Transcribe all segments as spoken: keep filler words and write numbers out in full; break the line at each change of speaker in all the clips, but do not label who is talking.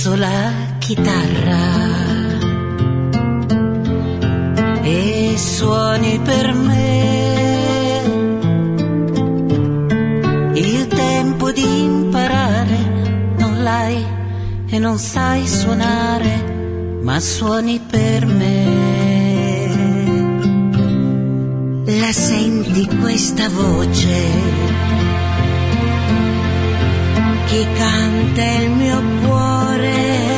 preso la chitarra e suoni per me. Il tempo di imparare non l'hai e non sai suonare, ma suoni per me. La senti questa voce? Chi canta il mio cuore?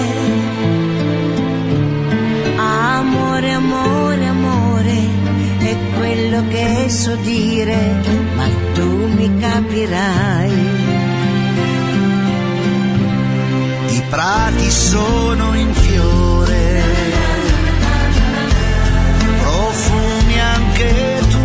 Amore, amore, amore, è quello che so dire, ma tu mi capirai.
I prati sono in fiore, profumi anche tu.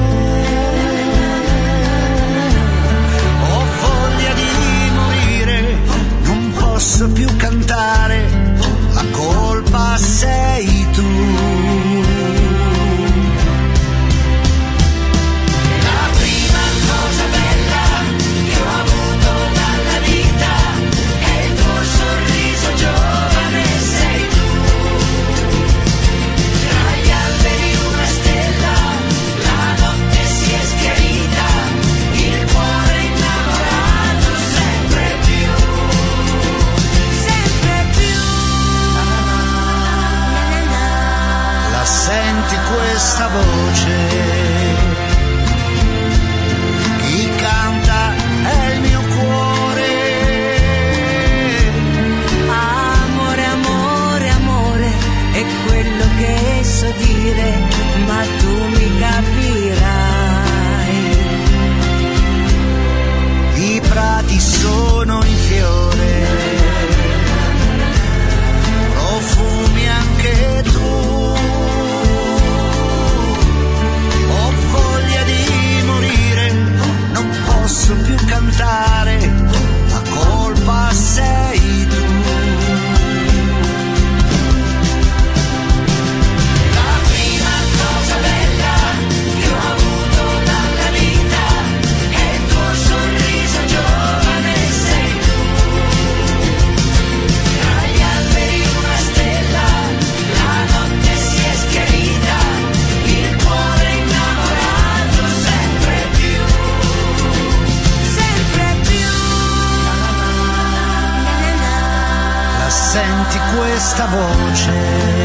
Ho voglia di morire, non posso più cantare, la colpa sei tu. La prima cosa bella che ho avuto dalla vita è il tuo sorriso giovane, sei tu. Tra gli alberi una stella, la notte si è schiarita, il cuore innamorato sempre più, sempre più. La senti questa voce? Chi canta è il mio cuore.
Amore, amore, amore, è quello che so dire, ma tu mi capirai.
I prati sono in fiore, profumi anche tu. Ho voglia di morire, non posso più cantare, la colpa sei tu. La prima cosa bella che ho avuto dalla vita è il tuo sorriso giovane, sei tu. Tra gli alberi una stella, la notte si è schiarita, il cuore innamorato sempre più, sempre più. La senti questa voce?